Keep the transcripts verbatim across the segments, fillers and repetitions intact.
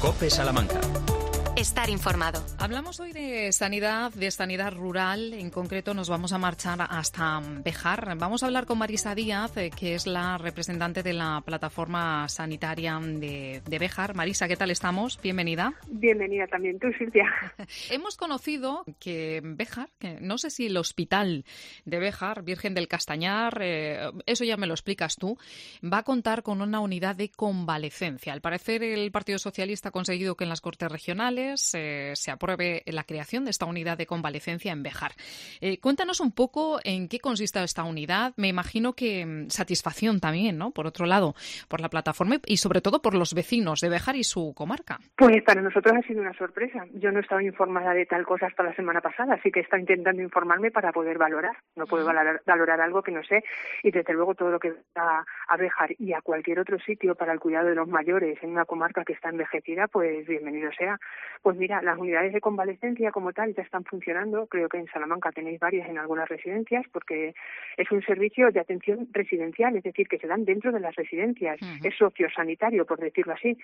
COPE Salamanca. Estar informado. Hablamos hoy de sanidad, de sanidad rural. En concreto nos vamos a marchar hasta Béjar. Vamos a hablar con Marisa Díaz, que es la representante de la plataforma sanitaria de, de Béjar. Marisa, ¿qué tal estamos? Bienvenida. Bienvenida también tú, Silvia. Hemos conocido que Béjar, que no sé si el hospital de Béjar, Virgen del Castañar, eh, eso ya me lo explicas tú, va a contar con una unidad de convalecencia. Al parecer el Partido Socialista ha conseguido que en las Cortes Regionales Eh, se apruebe la creación de esta unidad de convalecencia en Béjar. Eh, cuéntanos un poco en qué consiste esta unidad. Me imagino que mm, satisfacción también, ¿no? Por otro lado, por la plataforma y sobre todo por los vecinos de Béjar y su comarca. Pues para nosotros ha sido una sorpresa. Yo no estaba informada de tal cosa hasta la semana pasada, así que está intentando informarme para poder valorar. No puedo valorar, valorar algo que no sé, y desde luego todo lo que va a Béjar y a cualquier otro sitio para el cuidado de los mayores en una comarca que está envejecida, pues bienvenido sea. Pues mira, las unidades de convalecencia como tal ya están funcionando. Creo que en Salamanca tenéis varias en algunas residencias, porque es un servicio de atención residencial, es decir, que se dan dentro de las residencias. Uh-huh. Es sociosanitario, por decirlo así.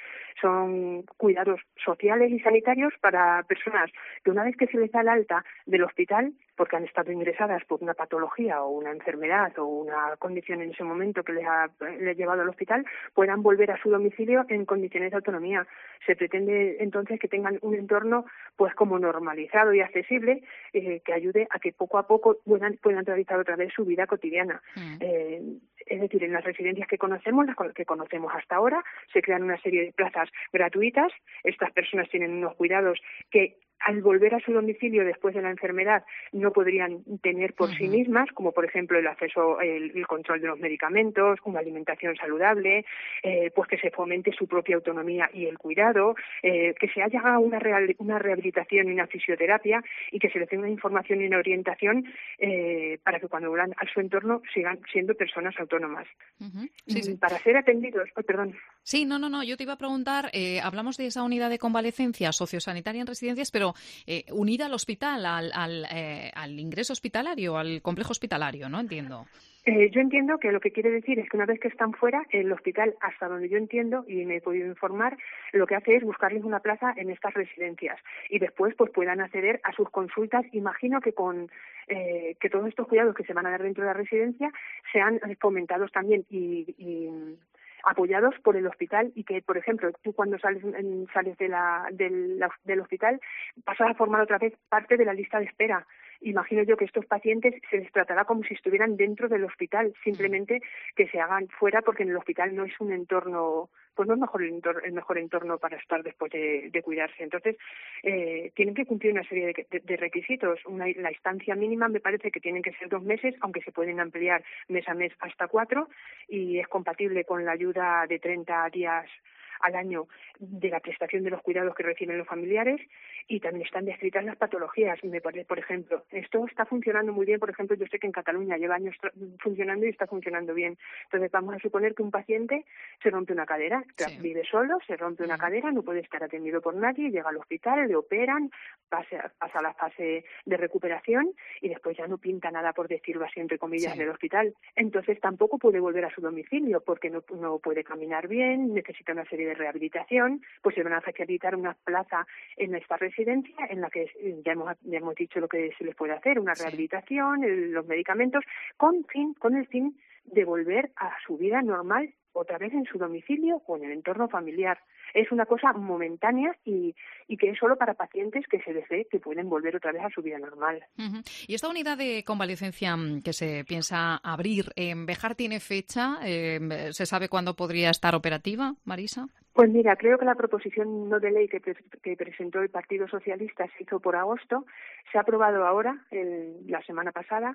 Son cuidados sociales y sanitarios para personas que una vez que se les da el alta del hospital, porque han estado ingresadas por una patología o una enfermedad o una condición en ese momento que les ha, les ha llevado al hospital, puedan volver a su domicilio en condiciones de autonomía. Se pretende entonces que tengan un entorno pues como normalizado y accesible, eh, que ayude a que poco a poco puedan, puedan realizar otra vez su vida cotidiana. Mm. Eh, es decir, en las residencias que conocemos, las que conocemos hasta ahora, se crean una serie de plazas gratuitas. Estas personas tienen unos cuidados que al volver a su domicilio después de la enfermedad no podrían tener por uh-huh. sí mismas, como por ejemplo el acceso, el, el control de los medicamentos, una alimentación saludable, eh, pues que se fomente su propia autonomía y el cuidado, eh, que se haya una, real, una rehabilitación y una fisioterapia y que se les dé una información y una orientación eh, para que cuando vuelvan a su entorno sigan siendo personas autónomas. Uh-huh. Sí, sí. Para ser atendidos, oh, perdón. Sí, no, no, no, yo te iba a preguntar, eh, hablamos de esa unidad de convalecencia sociosanitaria en residencias, pero eh, unida al hospital, al, al, eh, al ingreso hospitalario, al complejo hospitalario, ¿no? Entiendo. Eh, yo entiendo que lo que quiere decir es que una vez que están fuera, el hospital, hasta donde yo entiendo y me he podido informar, lo que hace es buscarles una plaza en estas residencias y después pues puedan acceder a sus consultas. Imagino que con eh, que todos estos cuidados que se van a dar dentro de la residencia sean fomentados también y, y apoyados por el hospital, y que, por ejemplo, tú cuando sales sales de la, del, del hospital pasas a formar otra vez parte de la lista de espera. Imagino yo que estos pacientes se les tratará como si estuvieran dentro del hospital, simplemente que se hagan fuera, porque en el hospital no es un entorno, pues no es mejor el, entorno, el mejor entorno para estar después de, de cuidarse. Entonces, eh, tienen que cumplir una serie de, de, de requisitos. Una, la estancia mínima me parece que tienen que ser dos meses, aunque se pueden ampliar mes a mes hasta cuatro, y es compatible con la ayuda de treinta días al año de la prestación de los cuidados que reciben los familiares, y también están descritas las patologías. Me parece, por ejemplo, esto está funcionando muy bien. Por ejemplo, yo sé que en Cataluña lleva años funcionando y está funcionando bien. Entonces vamos a suponer que un paciente se rompe una cadera, sí. vive solo, se rompe una cadera, no puede estar atendido por nadie, llega al hospital, le operan, pasa, pasa la fase de recuperación y después ya no pinta nada, por decirlo así, entre comillas, sí. en el hospital. Entonces tampoco puede volver a su domicilio porque no, no puede caminar bien, necesita una serie de rehabilitación. Pues se van a facilitar una plaza en esta residencia en la que ya hemos, ya hemos dicho lo que se les puede hacer, una rehabilitación, el, los medicamentos, con fin, con el fin de volver a su vida normal otra vez en su domicilio o en el entorno familiar. Es una cosa momentánea y, y que es solo para pacientes que se les ve que pueden volver otra vez a su vida normal. Uh-huh. ¿Y esta unidad de convalecencia que se piensa abrir en Béjar tiene fecha? Eh, ¿Se sabe cuándo podría estar operativa, Marisa? Pues mira, creo que la proposición no de ley que, pre- que presentó el Partido Socialista se hizo por agosto, se ha aprobado ahora, el, la semana pasada,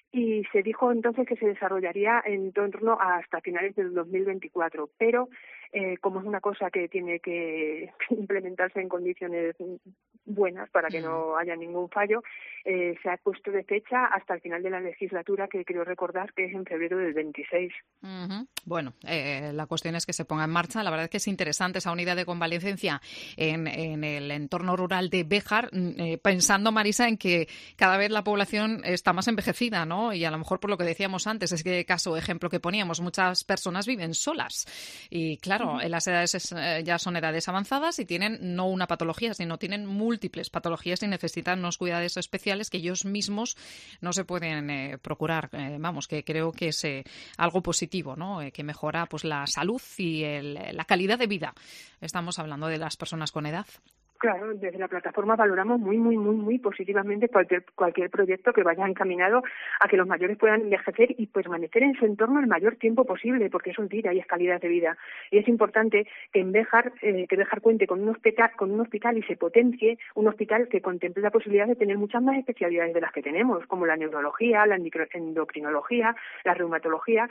y se dijo entonces que se desarrollaría en torno a hasta finales del dos mil veinticuatro, pero eh, como es una cosa que tiene que implementarse en condiciones buenas para que no haya ningún fallo. Eh, se ha puesto de fecha hasta el final de la legislatura, que creo recordar que es en febrero del veintiséis. Uh-huh. Bueno, eh, la cuestión es que se ponga en marcha. La verdad es que es interesante esa unidad de convalecencia en, en el entorno rural de Béjar, eh, pensando, Marisa, en que cada vez la población está más envejecida, ¿no? Y a lo mejor por lo que decíamos antes, es que caso, ejemplo que poníamos, muchas personas viven solas. Y claro, uh-huh. las edades es, eh, ya son edades avanzadas y tienen no una patología, sino tienen múltiples patologías y necesitan unos cuidados especiales que ellos mismos no se pueden eh, procurar. Eh, vamos, que creo que es eh, algo positivo, ¿no? Eh, que mejora pues la salud y el, la calidad de vida. Estamos hablando de las personas con edad. Claro, desde la plataforma valoramos muy, muy, muy, muy positivamente cualquier cualquier proyecto que vaya encaminado a que los mayores puedan envejecer y permanecer en su entorno el mayor tiempo posible, porque eso es vida y es calidad de vida. Y es importante que en Béjar, eh, que Béjar cuente con un hospital, con un hospital y se potencie un hospital que contemple la posibilidad de tener muchas más especialidades de las que tenemos, como la neurología, la endocrinología, la reumatología,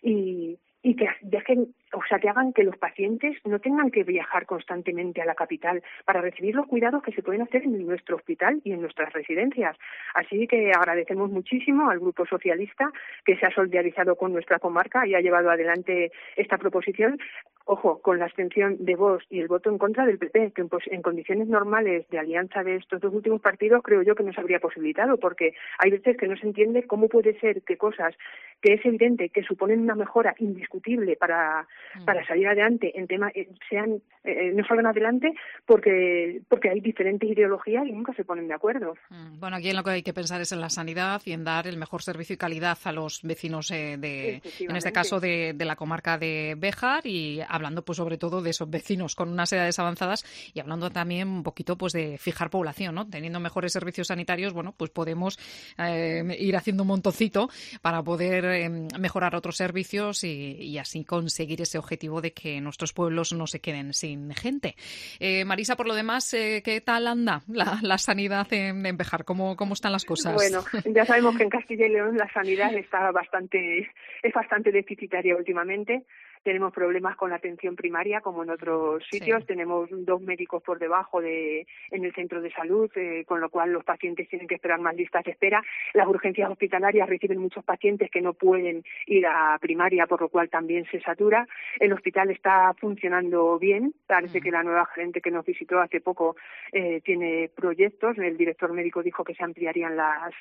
y y que dejen, o sea, que hagan que los pacientes no tengan que viajar constantemente a la capital para recibir los cuidados que se pueden hacer en nuestro hospital y en nuestras residencias. Así que agradecemos muchísimo al Grupo Socialista que se ha solidarizado con nuestra comarca y ha llevado adelante esta proposición. Ojo, con la abstención de Vox y el voto en contra del P P, que pues, en condiciones normales de alianza de estos dos últimos partidos creo yo que no se habría posibilitado, porque hay veces que no se entiende cómo puede ser que cosas que es evidente que suponen una mejora indiscutible para mm. para salir adelante en temas eh, sean eh, no salgan adelante porque porque hay diferentes ideologías y nunca se ponen de acuerdo. Mm. Bueno, aquí en lo que hay que pensar es en la sanidad y en dar el mejor servicio y calidad a los vecinos eh, de, en este caso de, de la comarca de Béjar, y hablando pues sobre todo de esos vecinos con unas edades avanzadas y hablando también un poquito pues de fijar población, ¿no? Teniendo mejores servicios sanitarios, bueno, pues podemos eh, ir haciendo un montoncito para poder eh, mejorar otros servicios y, y así conseguir ese objetivo de que nuestros pueblos no se queden sin gente. Eh, Marisa, por lo demás, eh, ¿qué tal anda la, la sanidad en, en Béjar? ¿Cómo, ¿Cómo están las cosas? Bueno, ya sabemos que en Castilla y León la sanidad está bastante, es bastante deficitaria últimamente. Tenemos problemas con la atención primaria, como en otros sitios. Sí. Tenemos dos médicos por debajo de en el centro de salud, eh, con lo cual los pacientes tienen que esperar más listas de espera. Las urgencias hospitalarias reciben muchos pacientes que no pueden ir a primaria, por lo cual también se satura. El hospital está funcionando bien. Parece que la nueva gerente que nos visitó hace poco eh, tiene proyectos. El director médico dijo que se ampliarían las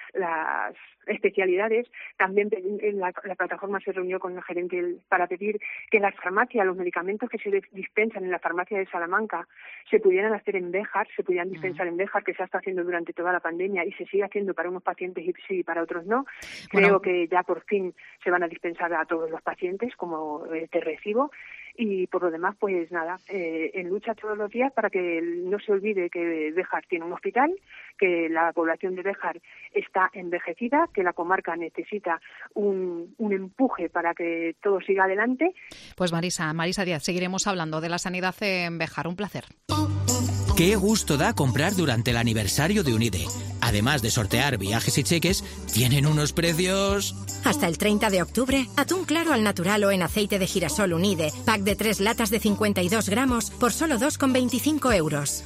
las especialidades. También en la, la plataforma se reunió con el gerente para pedir que las farmacias, los medicamentos que se dispensan en la farmacia de Salamanca se pudieran hacer en Béjar, se pudieran dispensar uh-huh. en Béjar, que se está haciendo durante toda la pandemia y se sigue haciendo para unos pacientes y sí, para otros no. Bueno. Creo que ya por fin se van a dispensar a todos los pacientes como eh, de recibo. Y por lo demás, pues nada, eh, en lucha todos los días para que no se olvide que Béjar tiene un hospital, que la población de Béjar está envejecida, que la comarca necesita un, un empuje para que todo siga adelante. Pues Marisa, Marisa Díaz, seguiremos hablando de la sanidad en Béjar. Un placer. Qué gusto da comprar durante el aniversario de Unide. Además de sortear viajes y cheques, tienen unos precios... Hasta el treinta de octubre, atún claro al natural o en aceite de girasol Unide, pack de tres latas de cincuenta y dos gramos por solo dos con veinticinco euros.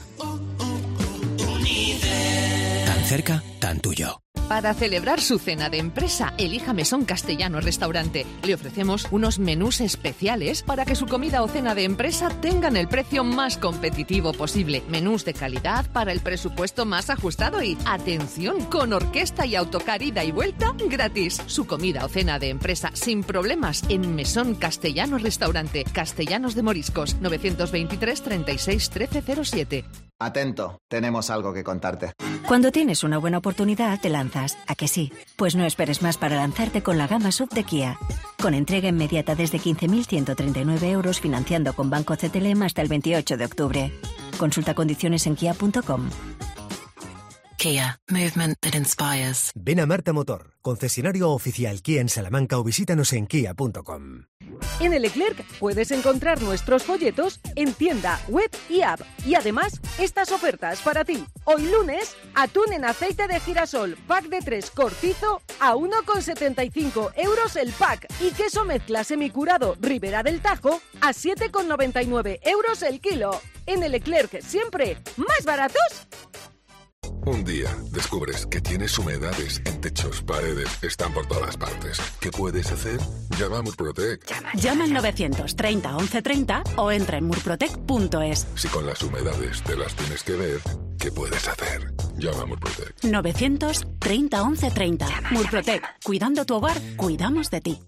Unide. Tan cerca, tan tuyo. Para celebrar su cena de empresa, elija Mesón Castellano Restaurante. Le ofrecemos unos menús especiales para que su comida o cena de empresa tengan el precio más competitivo posible. Menús de calidad para el presupuesto más ajustado y, atención, con orquesta y autocar ida y vuelta gratis. Su comida o cena de empresa sin problemas en Mesón Castellano Restaurante. Castellanos de Moriscos, novecientos veintitrés treinta y seis trece cero siete. Atento, tenemos algo que contarte. Cuando tienes una buena oportunidad, te lanzas. ¿A que sí? Pues no esperes más para lanzarte con la gama S U V de Kia. Con entrega inmediata desde quince mil ciento treinta y nueve euros, financiando con Banco C T L M hasta el veintiocho de octubre. Consulta condiciones en kia punto com. Kia, movement that inspires. Ven a Marta Motor, concesionario oficial Kia en Salamanca, o visítanos en kia punto com. En el Leclerc puedes encontrar nuestros folletos en tienda, web y app. Y además, estas ofertas para ti. Hoy lunes, atún en aceite de girasol, pack de tres cortizo a uno con setenta y cinco euros el pack. Y queso mezcla semicurado Ribera del Tajo a siete con noventa y nueve euros el kilo. En el Leclerc, siempre más baratos. Un día descubres que tienes humedades en techos, paredes, están por todas partes. ¿Qué puedes hacer? Llama a Murprotec. Llama, Llama al novecientos treinta once treinta o entra en murprotec punto es. Si con las humedades te las tienes que ver, ¿qué puedes hacer? Llama a Murprotec. novecientos treinta once treinta. Llama, Murprotec. llama, llama. Cuidando tu hogar, cuidamos de ti.